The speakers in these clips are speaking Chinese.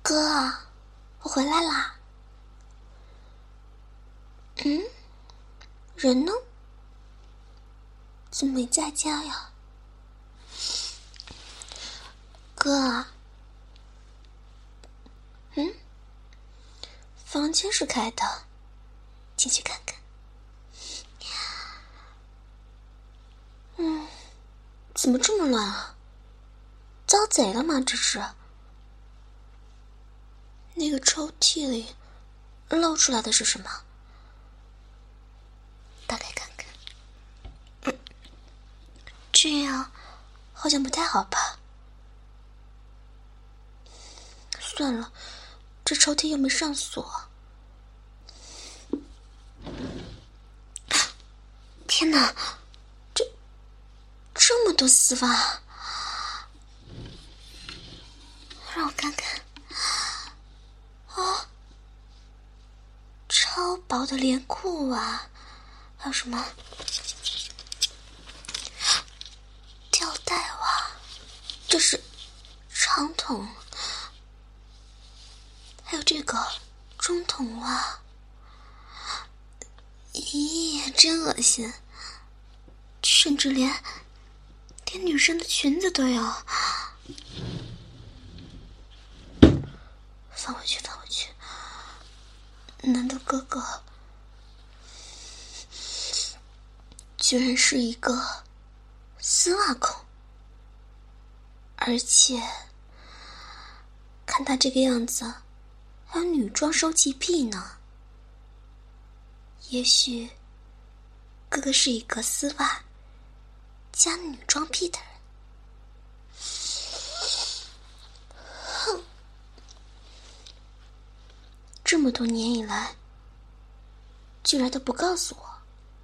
哥，我回来啦。人呢？怎么没在家呀？哥，房间是开的，进去看看。怎么这么乱啊？遭贼了吗？这是？那个抽屉里露出来的是什么？打开看看。这样好像不太好吧？算了，这抽屉又没上锁。天哪，这么多丝袜，让我看看。哦，超薄的连裤袜，还有什么吊带袜，这是长筒，还有这个中筒袜。咦，真恶心，甚至连女生的裙子都有。放回去。难道哥哥居然是一个丝袜控？而且看他这个样子，还有女装收集癖呢。也许哥哥是一个丝袜加女装癖的人。哼，这么多年以来居然都不告诉我，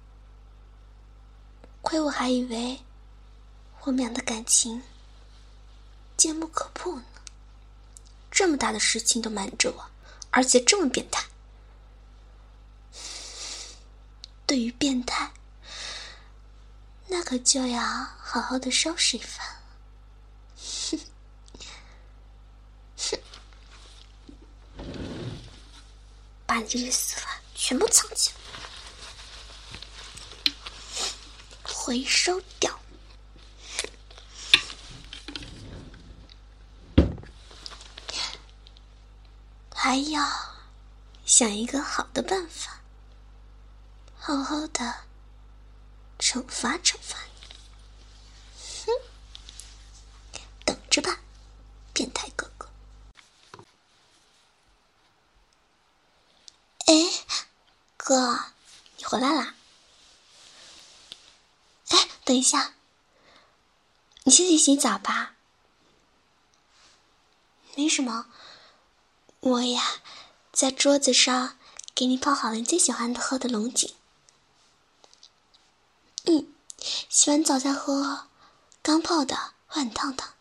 亏我还以为我们俩的感情坚不可破呢。这么大的事情都瞒着我，而且这么变态。对于变态，那可就要好好的收拾一番了。把你这些丝袜全部藏起来，回收掉。还要想一个好的办法，好好的惩罚你。等着吧，变态哥哥。哎，哥，你回来啦？哎，等一下，你先去洗澡吧。没什么，我呀，在桌子上给你泡好了你最喜欢喝的龙井。洗完澡再喝，刚泡的会很烫的。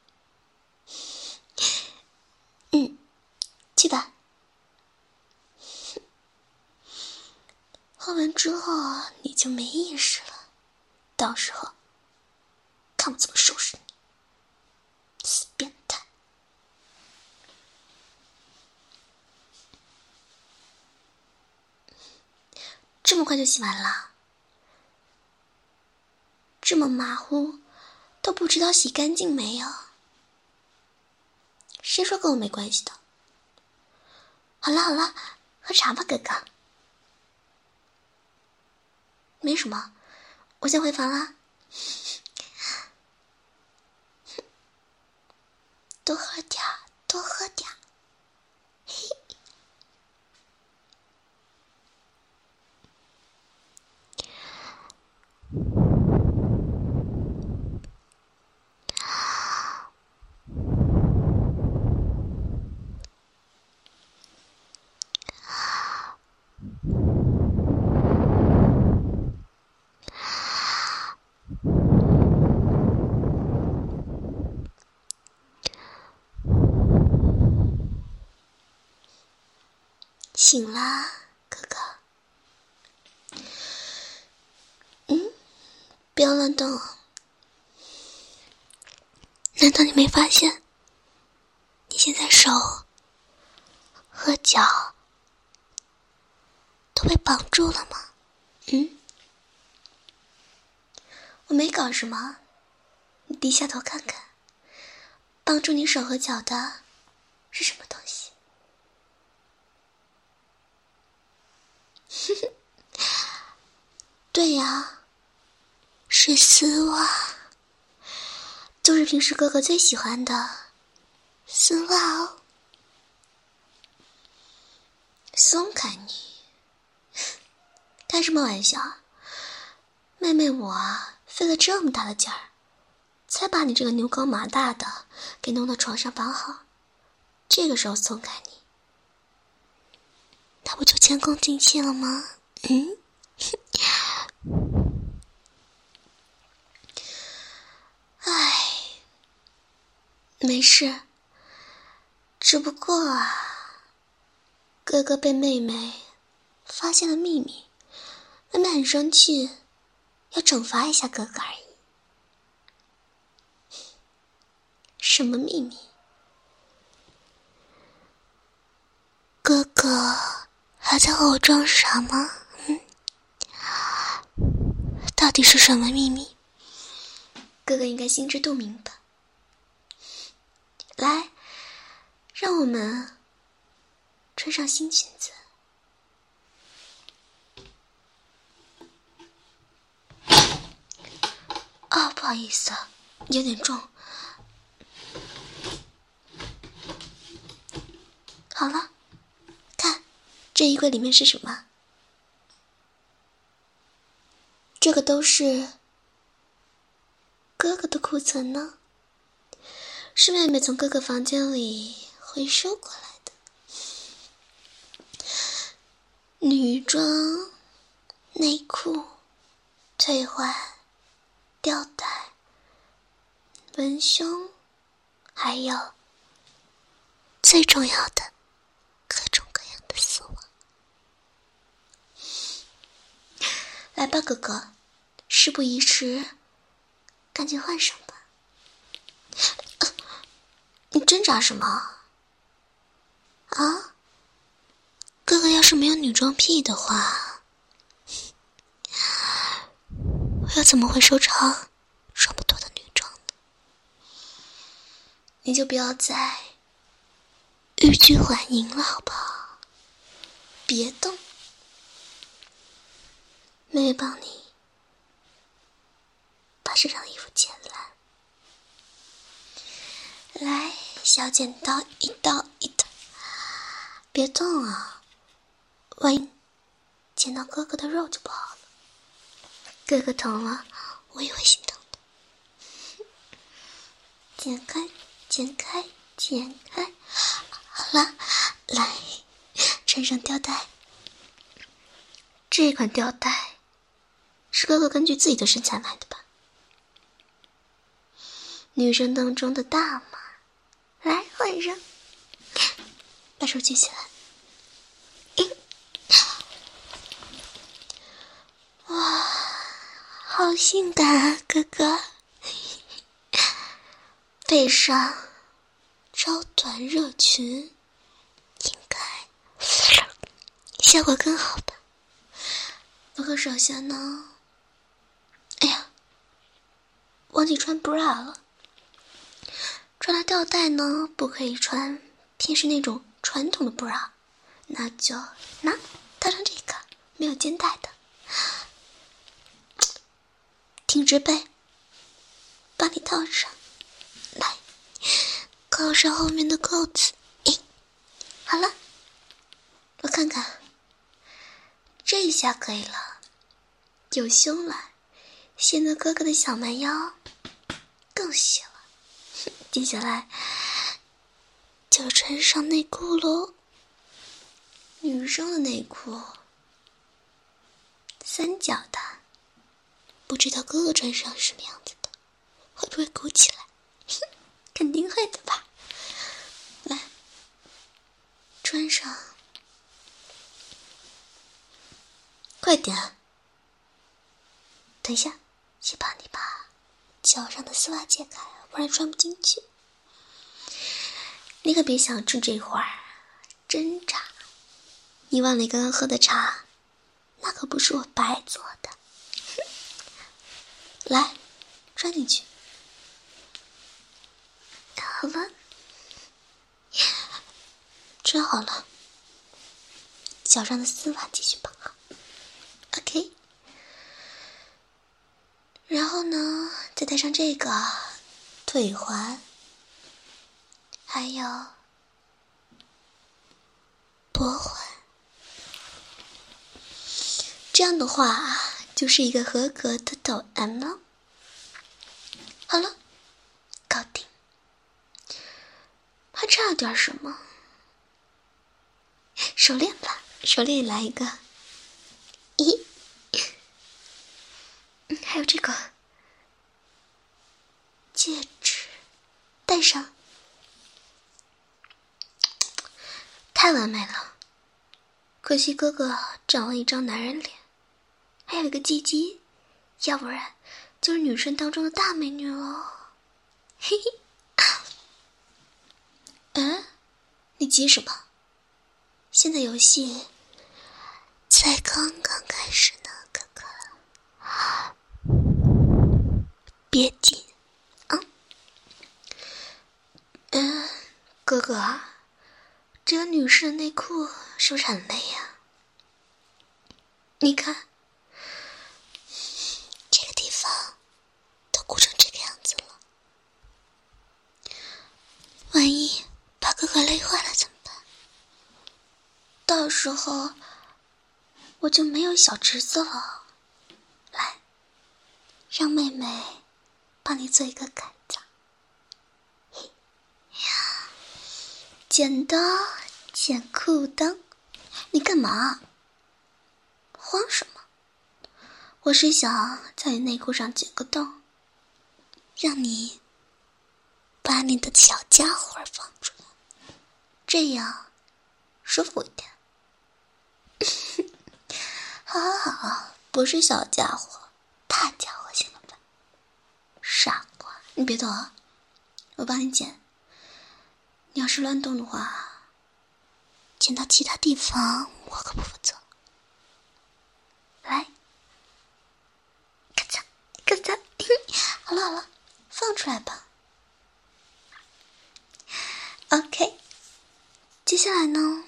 去吧。喝完之后你就没意识了，到时候看我怎么收拾你，死变态。这么快就洗完了？这么马虎都不知道洗干净没有？谁说跟我没关系的？好了，喝茶吧，哥哥。没什么，我先回房啦。多喝点。醒啦，哥哥。不要乱动。难道你没发现，你现在手和脚都被绑住了吗？我没搞什么，你低下头看看，绑住你手和脚的是什么东西？对呀，是丝袜，就是平时哥哥最喜欢的丝袜哦。松开你，开什么玩笑？妹妹我啊，费了这么大的劲儿，才把你这个牛高马大的给弄到床上绑好，这个时候松开你，那不就前功尽弃了吗？唉，没事，只不过啊，哥哥被妹妹发现了秘密，妹妹很生气，要惩罚一下哥哥而已。什么秘密？哥哥还在和我装傻吗？到底是什么秘密？哥哥应该心知肚明吧。来，让我们穿上新裙子。哦，不好意思，有点重。好了，看，这衣柜里面是什么？这个都是哥哥的库存呢，是妹妹从哥哥房间里回收过来的。女装、内裤、退换、吊带、文胸，还有最重要的各种各样的丝袜。来吧，哥哥，事不宜迟，赶紧换上吧。你挣扎什么？啊？哥哥要是没有女装癖的话，我又怎么会收藏这么多的女装呢？你就不要再欲拒还迎了，好不好？别动，妹妹帮你把身上的衣服剪烂。来，小剪刀，一刀一刀，别动啊，万一剪到哥哥的肉就不好了。哥哥疼了，我也会心疼的。剪开，剪开，剪开，好了，来，穿上吊带。这款吊带是哥哥根据自己的身材买的吧？女生当中的大码，来换上，把手举起来。哇，好性感啊，哥哥！配上超短热裙，应该效果更好吧。不过首先呢，哎呀，忘记穿 bra 了。穿了吊带呢，不可以穿偏是那种传统的 bra， 那就套上这个没有肩带的，挺直背，帮你套上来，扣上后面的扣子。好了，我看看，这一下可以了，有胸了，显得哥哥的小蛮腰更细了。接下来就穿上内裤咯。女生的内裤三角的，不知道哥哥穿上是什么样子的，会不会鼓起来？肯定会的吧。来，穿上，快点。等一下，先帮你把脚上的丝袜解开，不然穿不进去。你可别想趁这会儿真茶。你忘了你刚刚喝的茶，那可不是我白做的。来，穿进去。好了，穿好了，脚上的丝袜继续绑好。OK。然后呢，再戴上这个腿环，还有脖环。这样的话，就是一个合格的抖 M 了。好了，搞定。还差点什么？手链吧，手链来一个。咦？还有这个戒指，戴上，太完美了。可惜哥哥长了一张男人脸，还有一个鸡鸡，要不然就是女生当中的大美女了。嘿嘿。你急什么？现在游戏才刚刚开始呢，哥哥。别急啊。哥哥啊，这个女士的内裤是不是很累呀？你看，这个地方都鼓成这个样子了，万一把哥哥累坏了怎么办？到时候我就没有小侄子了。来，让妹妹帮你做一个改造。嘿呀，剪刀剪裤裆，你干嘛？慌什么？我是想在你内裤上剪个洞，让你把你的小家伙放出来，这样舒服一点。好好好，不是小家伙，大家伙行了吧？傻瓜，你别动啊，我帮你剪。你要是乱动的话，剪到其他地方我可不负责。来，咔嚓咔嚓，好了好了，放出来吧。OK， 接下来呢，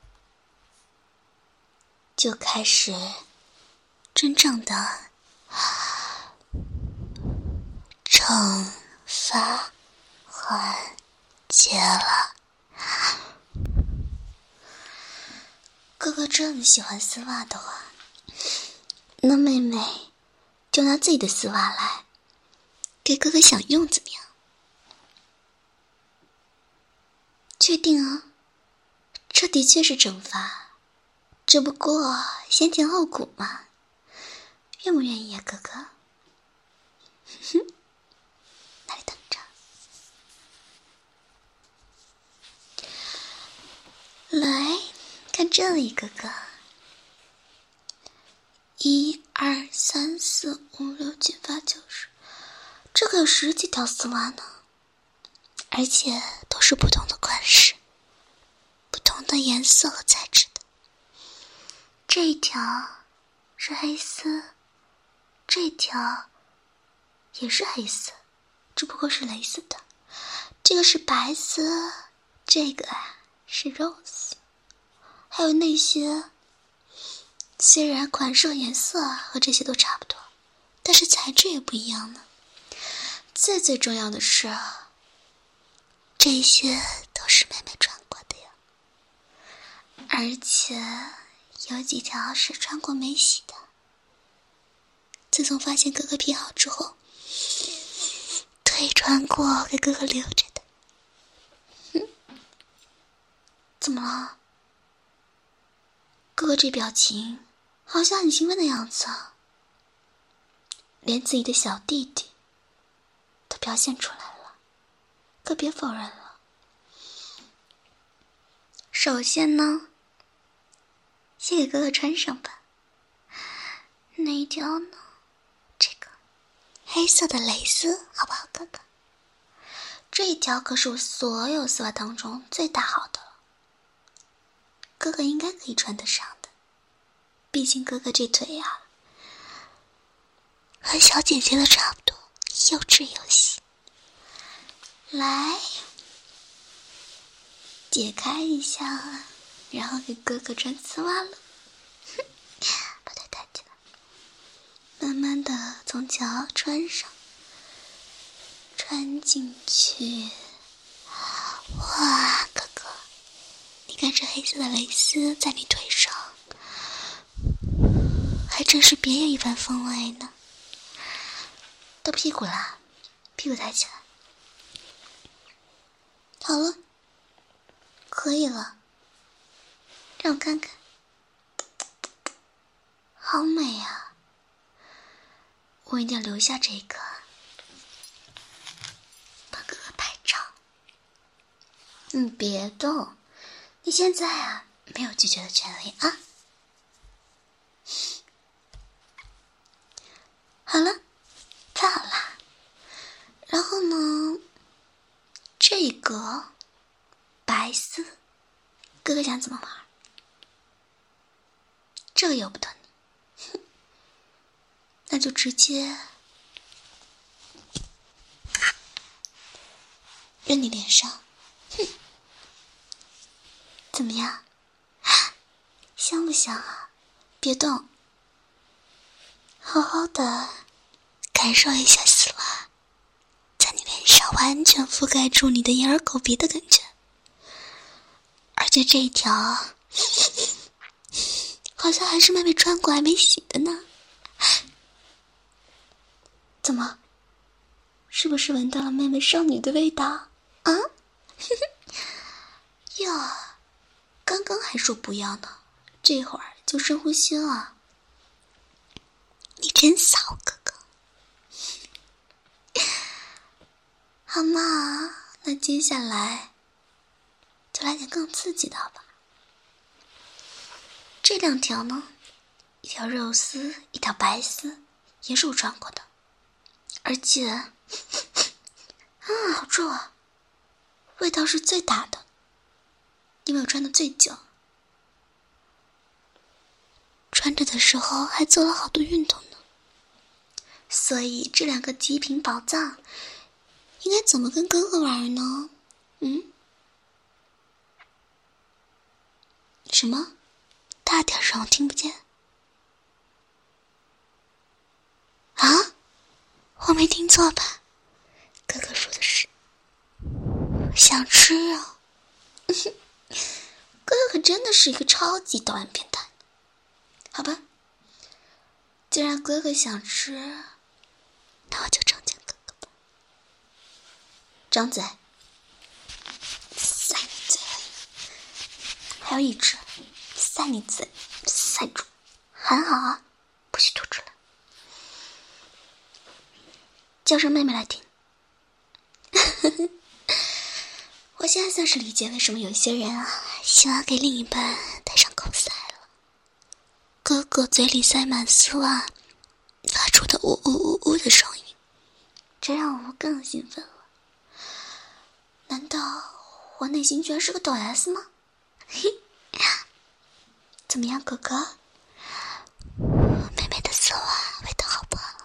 就开始真正的惩罚环节了。哥哥这么喜欢丝袜的话，那妹妹就拿自己的丝袜来给哥哥享用，怎么样？确定啊，这的确是惩罚，只不过先甜后苦嘛。愿不愿意呀，哥哥？哼，那里等着。来看这里，哥哥。1、2、3、4、5、6、7、8、9、10，这个有10几条丝袜呢，而且都是不同的款式、不同的颜色和材质的。这一条是黑丝，这一条也是黑丝，只不过是蕾丝的。这个是白丝，这个是肉丝，还有那些虽然款式和颜色和这些都差不多，但是材质也不一样呢。最重要的是，这些都是妹妹穿过的呀，而且有几条是穿过没洗的。自从发现哥哥癖好之后，腿穿过给哥哥留着的。怎么了？哥哥这表情好像很兴奋的样子啊，连自己的小弟弟都表现出来了，可别否认了。首先呢，先给哥哥穿上吧。哪一条呢？这个黑色的蕾丝，好不好，哥哥？这一条可是我所有丝袜当中最大号的了。 哥哥应该可以穿得上的，毕竟哥哥这腿啊，和小姐姐的差不多，又直又细。来，解开一下，然后给哥哥穿丝袜了。把腿抬起来，慢慢的从脚穿上，穿进去。哇，哥哥，你看这黑色的蕾丝在你腿上，还真是别有一番风味呢。到屁股啦，屁股抬起来。好了，可以了，让我看看，好美啊！我一定要留下这个，帮哥哥拍照。你别动，你现在啊没有拒绝的权利啊。好了，拍好啦。然后呢，这个白丝，哥哥想怎么玩？这个由不得你，那就直接扔你脸上。怎么样？香不香啊？别动，好好的感受一下丝袜在你脸上完全覆盖住你的眼耳口鼻的感觉。而且这一条好像还是妹妹穿过还没洗的呢。怎么？是不是闻到了妹妹少女的味道啊？哟，刚刚还说不要呢，这会儿就深呼吸了。你真骚，哥哥。好嘛，那接下来就来点更刺激的好吧。这两条呢，一条肉丝，一条白丝，也是我穿过的，而且好重啊，味道是最大的，因为我穿的最久，穿着的时候还做了好多运动呢，所以这两个极品宝藏应该怎么跟哥哥玩呢？什么？大点声，我听不见。啊？我没听错吧？哥哥说的是想吃啊。哥哥可真的是一个超级导演变态。好吧，既然哥哥想吃，那我就成全哥哥吧。张嘴，塞你嘴里，还有一只塞你嘴，塞住，很好啊，不许吐出来。叫声妹妹来听。我现在算是理解为什么有些人啊喜欢给另一半戴上口塞了。哥哥嘴里塞满丝袜发出的呜呜呜呜的声音，这让我更兴奋了。难道我内心居然是个抖 S 吗？怎么样，哥哥？妹妹的丝袜味道好不好？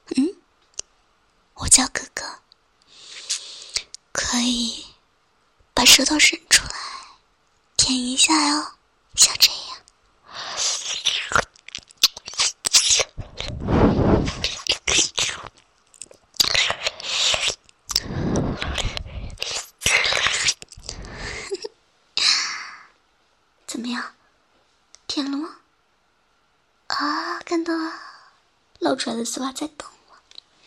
我叫哥哥，可以把舌头伸出来舔一下哟，像这样。怎么样？舔了吗？啊，看到了，露出来的丝袜在动了。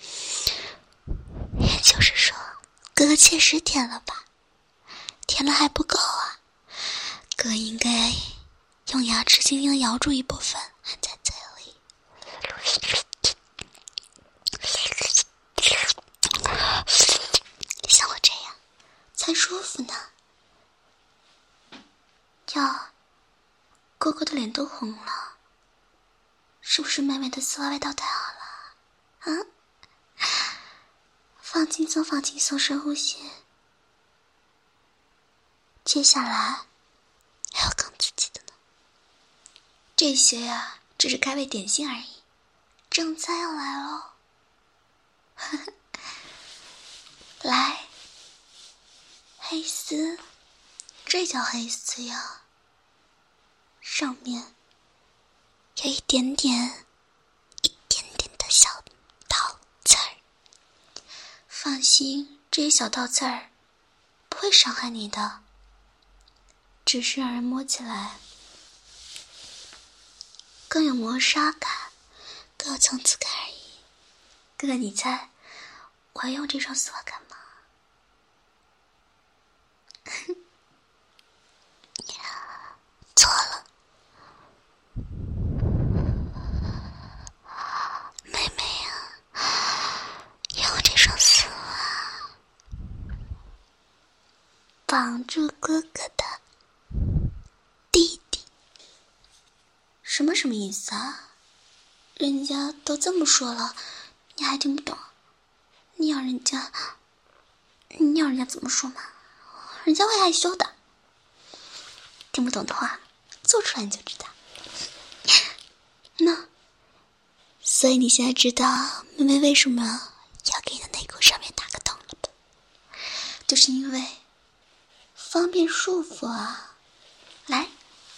也就是说，哥哥确实舔了吧？舔了还不够啊，哥应该用牙齿轻轻地咬住一部分，含在嘴里。像我这样才舒服呢。哟，哥哥的脸都红了，是不是妹妹的丝袜味道太好了？啊？放轻松，放轻松，深呼吸。接下来还有更刺激的。 这些呀，只是开胃点心而已，正餐要来喽。来，黑丝，这叫黑丝呀，上面有一点点的小倒刺儿。放心，这些小倒刺儿不会伤害你的，只是让人摸起来更有磨砂感，更有层次感而已。哥哥，你猜我要用这双丝袜干嘛？错了，妹妹呀，用这双丝袜绑住哥哥的弟弟。什么意思啊？人家都这么说了，你还听不懂？你要人家怎么说嘛？人家会害羞的。听不懂的话，做出来你就知道。那，所以你现在知道妹妹为什么要给你的内裤上面打个洞了吧？就是因为方便束缚啊。来，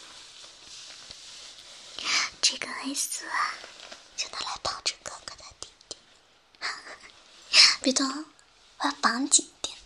这个黑丝啊，就拿来绑住哥哥的弟弟。别动，我要绑紧一点。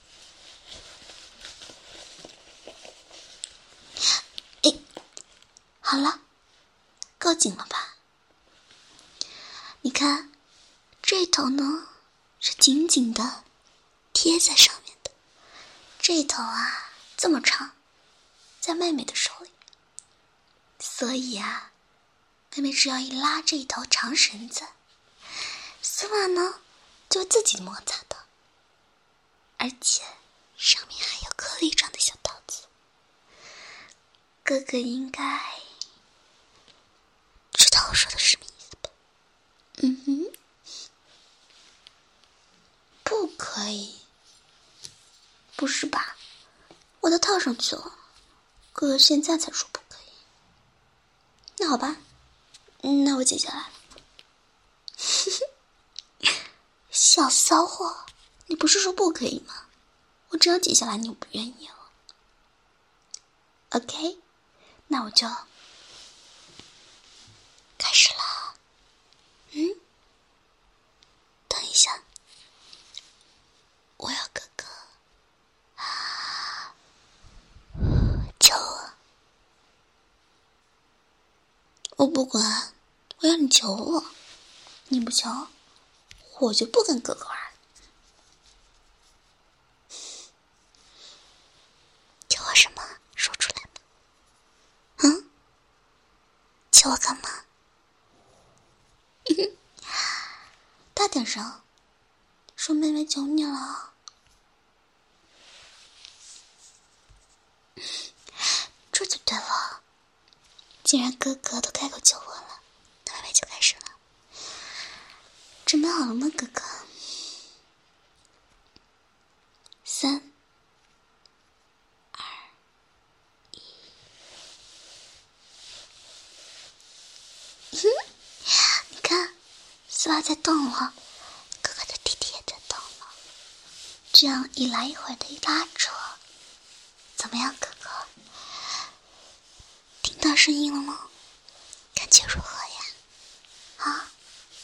好了，够紧了吧？你看，这头呢是紧紧的贴在上面的，这头啊这么长，在妹妹的手里，所以啊，妹妹只要一拉这一头长绳子，丝袜呢就自己摩擦的，而且上面还有颗粒状的小刀子。哥哥应该知道我说的是什么意思吧？不可以，不是吧？我都套上去了，哥哥现在才说不可以。那好吧，那我解下来了。小骚货，你不是说不可以吗？我只要解下来，你又不愿意了。OK， 那我就开始了。等一下，我要哥哥求我，我不管，我要你求我，你不求，我就不跟哥哥玩。求我什么？说出来吧。求我干嘛？大点声，说妹妹求你了。这就对了。既然哥哥都开口求我了，那妹妹就开始了。准备好了吗，哥哥？3、2、1。你看，丝袜在动了，哥哥的弟弟也在动了。这样一来一回的一拉扯，怎么样，哥哥？听到声音了吗？感觉如何呀？啊？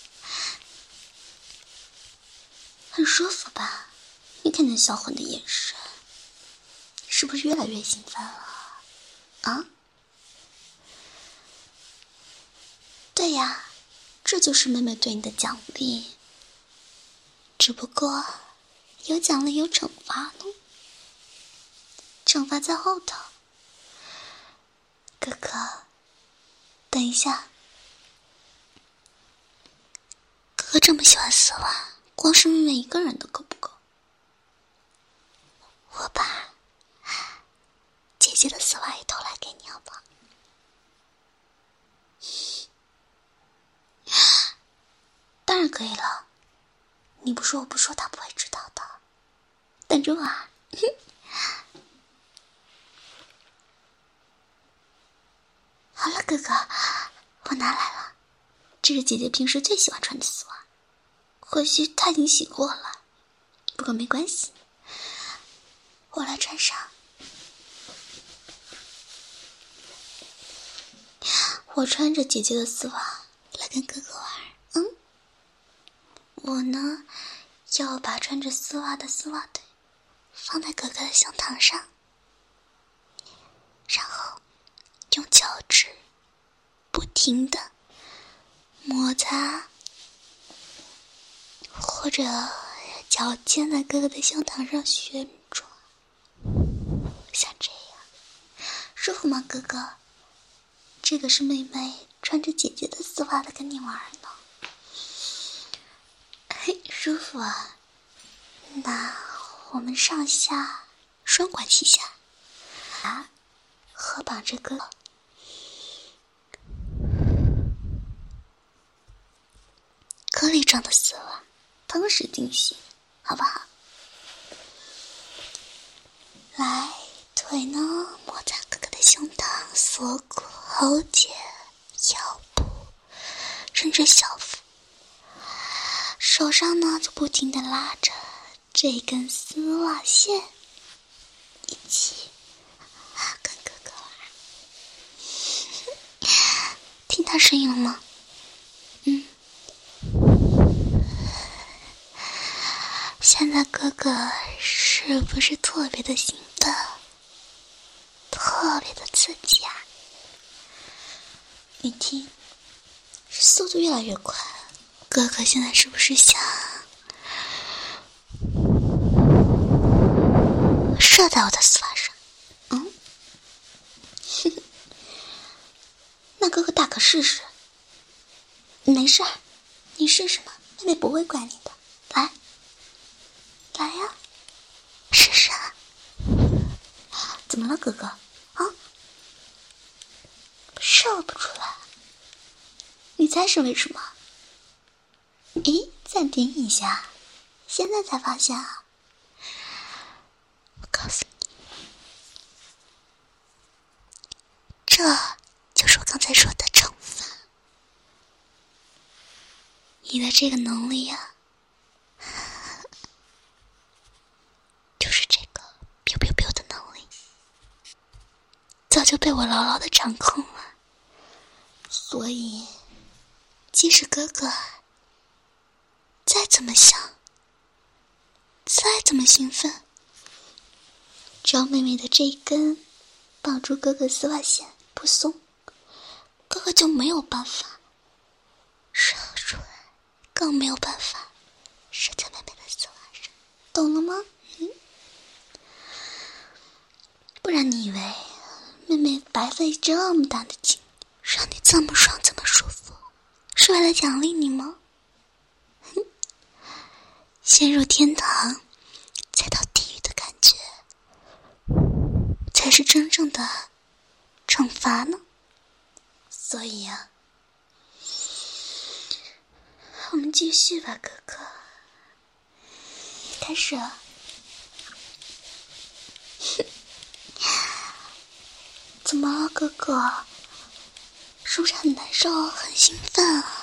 很舒服吧？你看那销魂的眼神，是不是越来越兴奋了？啊？对呀，这就是妹妹对你的奖励。只不过有奖励有惩罚呢，惩罚在后头。哥哥，等一下，哥哥这么喜欢丝袜，光是妹妹一个人的够不够？我把姐姐的丝袜也偷来给你，好不好？当然可以了，你不说我不说，他不会知道的。等着我啊！好了，哥哥， 拿来了，这是姐姐平时最喜欢穿的丝袜，或许她已经洗过了，不过没关系，我来穿上。我穿着姐姐的丝袜来跟哥哥玩，我呢，要把穿着丝袜的丝袜腿放在哥哥的胸膛上，然后用脚趾不停地摩擦，或者脚尖在哥哥的胸膛上旋转，像这样，舒服吗，哥哥？这个是妹妹穿着姐姐的丝袜在跟你玩呢，嘿，舒服啊。那我们上下双管齐下，合绑这个颗粒状的丝袜，同时进行，好不好？来，腿呢摩擦哥哥的胸膛、锁骨、喉结、腰部，甚至小腹。手上呢就不停地拉着这根丝袜线，一起跟哥哥玩。听到声音了吗？现在哥哥是不是特别的兴奋，特别的刺激啊？你听，速度越来越快，哥哥现在是不是想射在我的丝袜上？那哥哥大可试试。没事儿，你试试嘛，妹妹不会怪你的。来呀，试试啊！怎么了，哥哥？射不出来，你猜是为什么？咦，暂停一下，现在才发现啊！我告诉你，这就是我刚才说的惩罚。你的这个能力啊，就是这个 biu biu biu 的能力，早就被我牢牢的掌控了。所以，即使哥哥再怎么想，再怎么兴奋，只要妹妹的这一根绑住哥哥丝袜线不松，哥哥就没有办法射出来，更没有办法射在妹妹的丝袜上，懂了吗？不然你以为妹妹白费这么大的劲，让你这么爽这么舒服，是为了奖励你吗？先入天堂，再到地狱的感觉，才是真正的惩罚呢。所以啊，我们继续吧，哥哥。开始了。怎么了，哥哥？是不是很难受，很兴奋啊？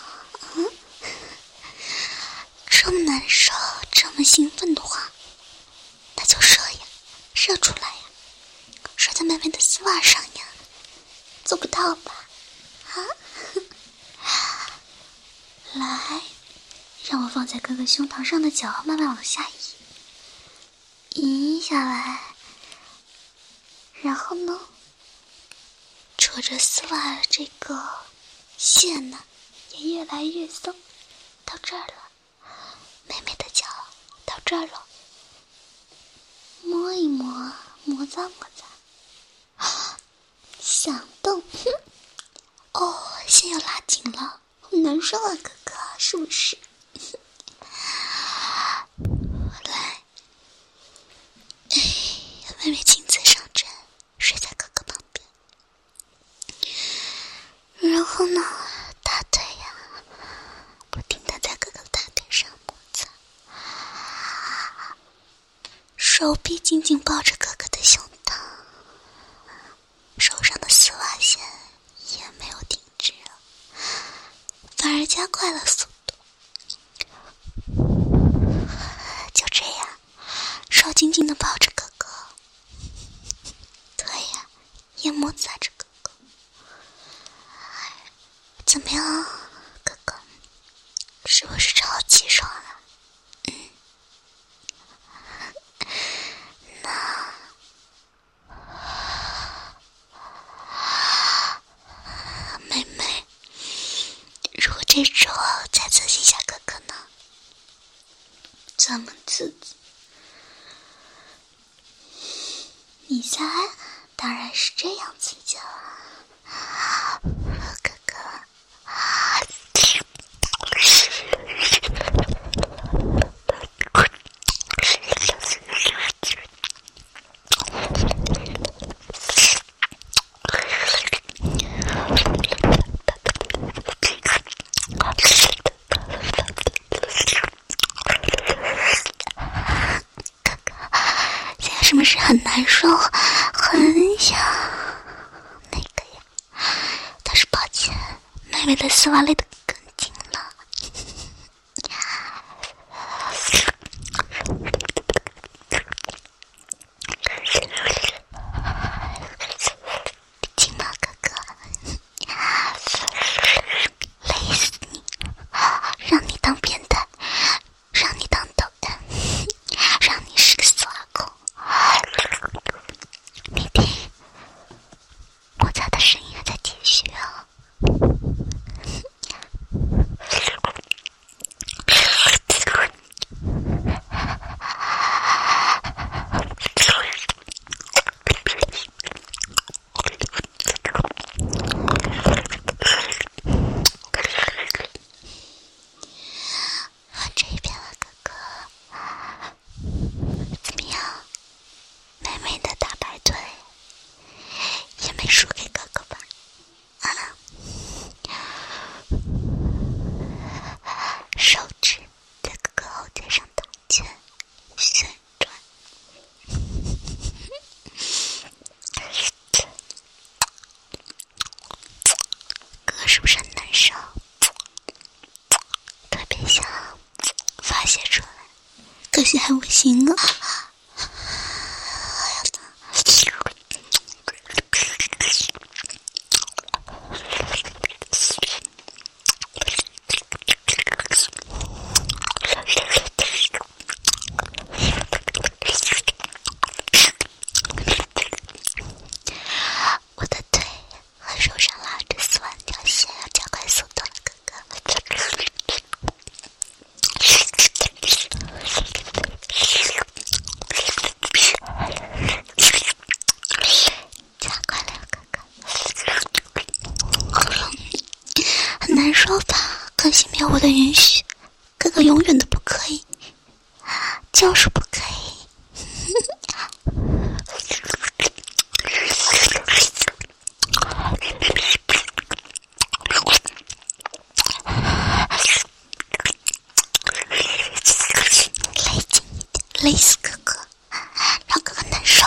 这么难受，这么兴奋的话，那就射呀，射出来呀，射在妹妹的丝袜上呀，做不到吧？来，让我放在哥哥胸膛上的脚慢慢往下移下来，然后呢，扯着丝袜的这个线呢，也越来越松，到这儿了。妹妹的脚到这儿了，摸一摸，摩擦摩擦，想动，线要拉紧了，好难受啊，哥哥，是不是？来，妹妹亲自上阵，睡在哥哥旁边，然后呢，大腿呀，不停地在哥哥的大腿上摩擦，手臂紧紧抱着哥哥的胸膛，手上的丝袜线也没有停止了， 反而加快了速度。就这样，手紧紧地抱着哥哥，腿呀也摩擦着哥哥。怎么样，哥哥？是不是超级爽啊？妹妹，如果这时候再刺激一下哥哥呢？怎么刺激？你猜，当然是这样刺激了，哥哥。是不是很难受，很想那个呀？但是抱歉，妹妹的丝袜勒得更紧了。紧吗，哥哥？勒死你，让你当变态，让你当捣蛋，让你是个丝袜控。你听，摩擦的声音还在继续啊！这边了，哥哥，怎么样？妹妹的大白腿也没输给哥哥吧？手指在哥哥后肩上打圈旋转，哥哥是不是很难受？特别想发泄出来，可惜还不行啊！我的腿和手上拉着丝袜条线，要加快速度了，哥哥。加快了，哥哥。很难说吧，可惜没有我的允许，哥哥永远都不可以，就是不可以。勒死哥哥，让哥哥难受。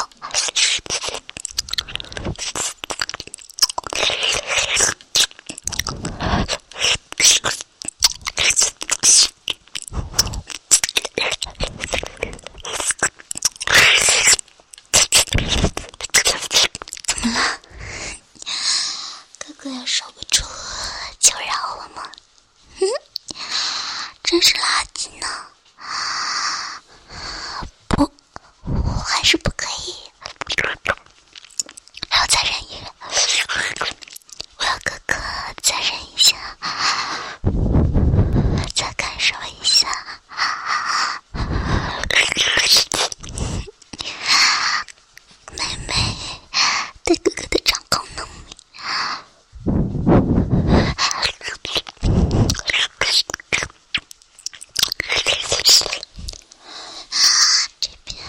怎么了？哥哥要受不住就饶我吗？真是垃圾呢。不，我还是不可以。还要再忍一忍，我要哥哥再忍一下，再感受一下。妹妹对哥哥的掌控能力。这边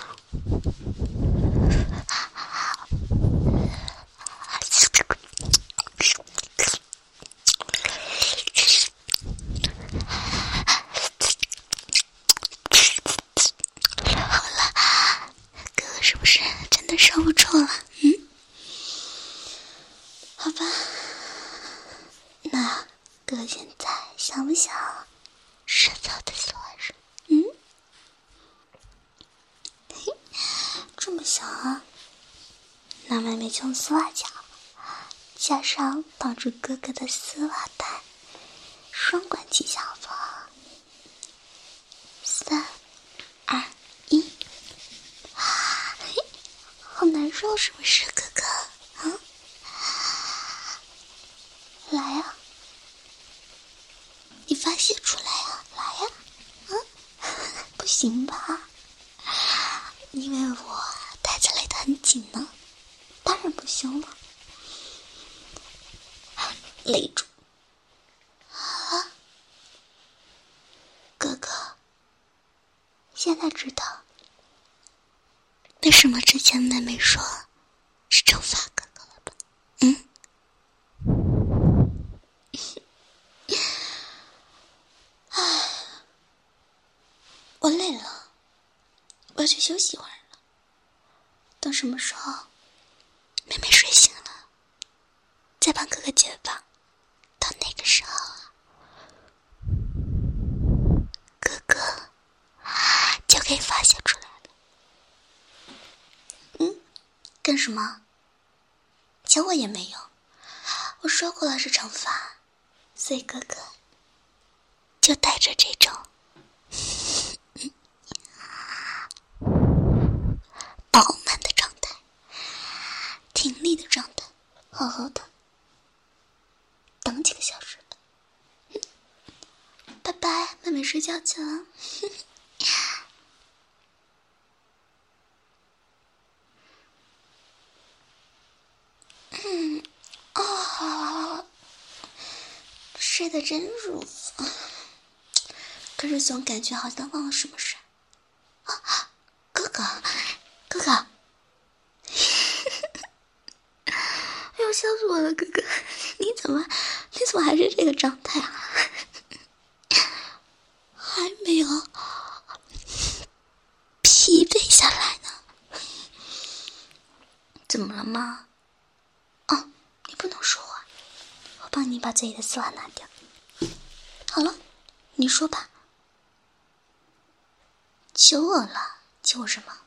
好了，哥哥是不是真的受不住了？好吧，那哥现在想啊？那妹妹就用丝袜夹，加上绑住哥哥的丝袜带，双管齐下吧。3、2、1，好难受是不是，哥哥？啊，来啊，你发泄出来啊，来呀！不行吧？因为我带子勒得很紧呢，当然不行了。勒住！啊，哥哥，现在知道为什么之前妹妹说是惩罚哥哥了吧？我累了，我要去休息一会儿了。等什么时候妹妹睡醒了，再帮哥哥解绑。到那个时候啊，哥哥就可以发泄出来了。干什么？教我也没用，我说过了是惩罚，所以哥哥就带着这种饱满的状态，挺立的状态，好好的等几个小时吧。拜拜，妹妹睡觉去了。睡得真舒服，可是总感觉好像忘了什么事。哥哥，哎呦，笑死我了，哥哥，你怎么还是这个状态啊？还没有疲惫下来呢？怎么了吗？哦，你不能说话，我帮你把嘴里的丝袜拿掉。好了，你说吧。求我了？求我什么？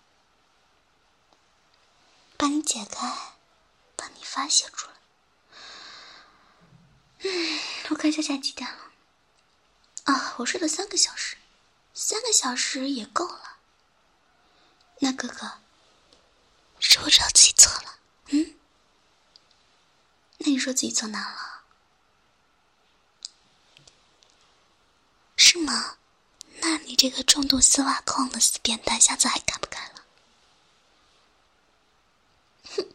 把你解开，帮你发泄出来。我看一下现在几点了。啊，我睡了3个小时，3个小时也够了。那哥哥，是不是知道自己错了？那你说自己错哪了？是吗？那你这个重度丝袜控的死变态，下次还敢不敢了？哼，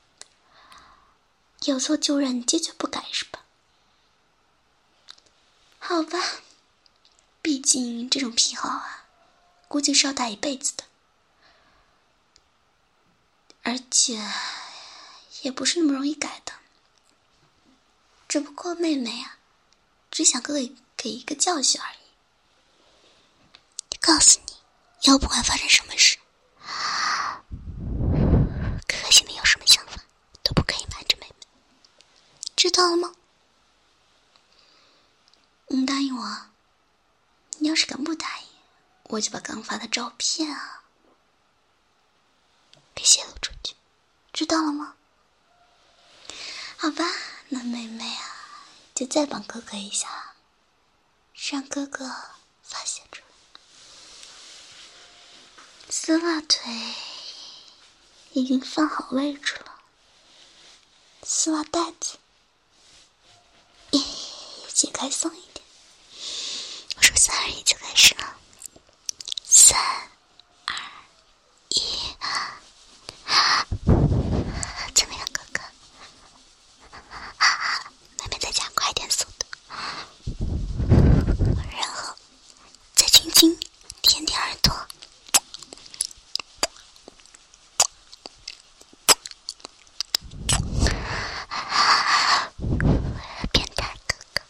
有错就认，你坚决不改是吧？好吧，毕竟这种癖好啊，估计是要带一辈子的，而且也不是那么容易改的。只不过妹妹啊，只想哥哥给一个教训而已。告诉你，以后不管发生什么事，哥哥心里有什么想法，都不可以瞒着妹妹，知道了吗？你答应我，你要是敢不答应，我就把刚发的照片啊给泄露出去，知道了吗？好吧，那妹妹啊，就再帮哥哥一下，让哥哥发泄出来。丝袜腿已经放好位置了，丝袜带子也解开松一点。我数3、2、1就开始了。3、2、1，怎么样，哥哥？妹妹再加快点速度，然后再轻轻舔舔耳朵。变态哥哥。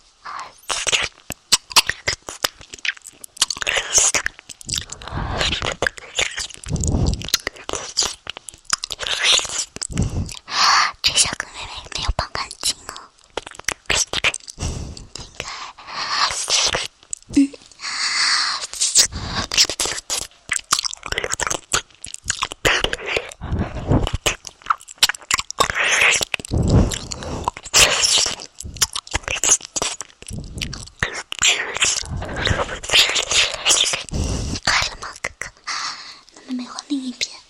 另一边。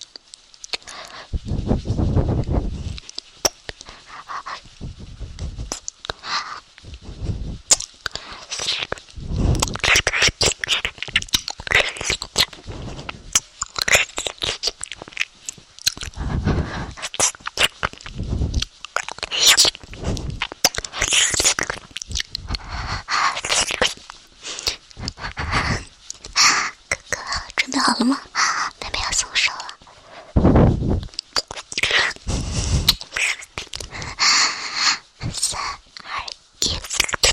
准备好了吗？妹妹要松手了。3、2、1，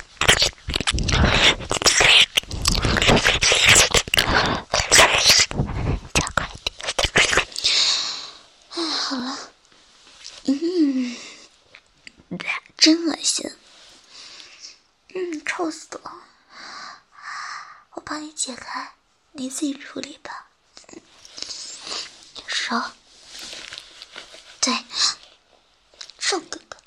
加快点。好了。真恶心。臭死了。我帮你解开，你自己处理吧。手，对，臭哥哥。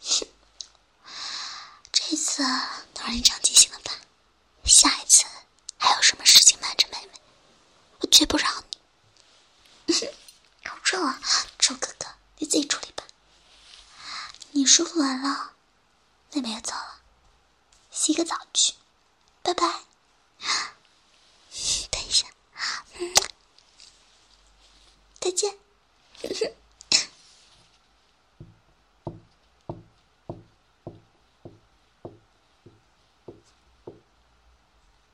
这次都让你长记性了吧？下一次还有什么事情瞒着妹妹，我绝不饶你。好臭啊，臭哥哥，你自己处理吧。你舒服完了，妹妹也走了，洗个澡去，拜拜。